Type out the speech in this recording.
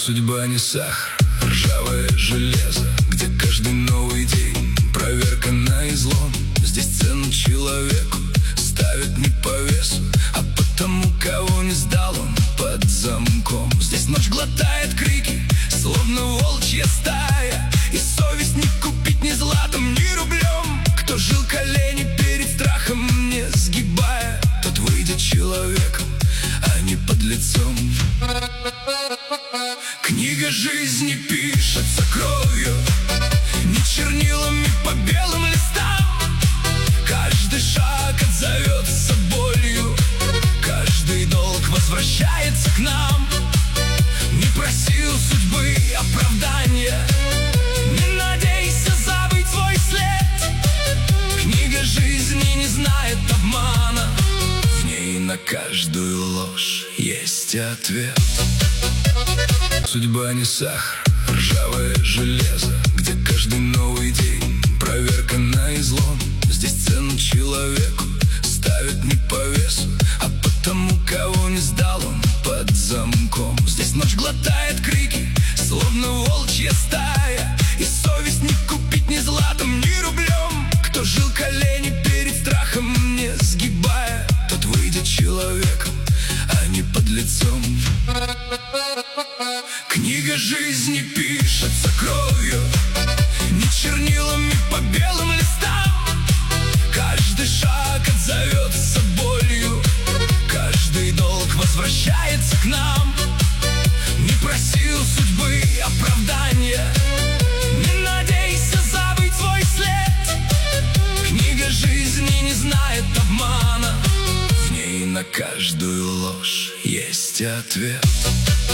Судьба не сахар, ржавое железо, где каждый новый день проверка на излом. Здесь цену человеку ставят не по весу, а потому, кого не сдал, он под замком. Здесь ночь глотает крики, словно волчья стая, и совесть не купить ни златом, ни рублем. Кто жил колени перед страхом не сгибая, тот выйдет человеком, а не подлецом. Книга жизни пишется кровью, не чернилами по белым листам. Каждый шаг отзовется болью, каждый долг возвращается к нам. Не просил судьбы оправдания, не надейся забыть свой след. Книга жизни не знает обмана, в ней на каждую ложь есть ответ. Судьба не сахар, ржавое железо, где каждый новый день проверка на излом. Здесь цену человеку ставят не по весу, а потому, кого не сдал, он под замком. Здесь ночь глотает крики, словно волчья стая, и совесть не купить ни златом, ни рублем. Кто жил колени перед страхом не сгибая, тот выйдет человеком, а не подлецом. Книга жизни пишется кровью, не чернилами по белым листам. Каждый шаг отзовется болью, каждый долг возвращается к нам. Не просил судьбы оправдания, не надейся забыть свой след. Книга жизни не знает обмана, в ней на каждую ложь есть ответ.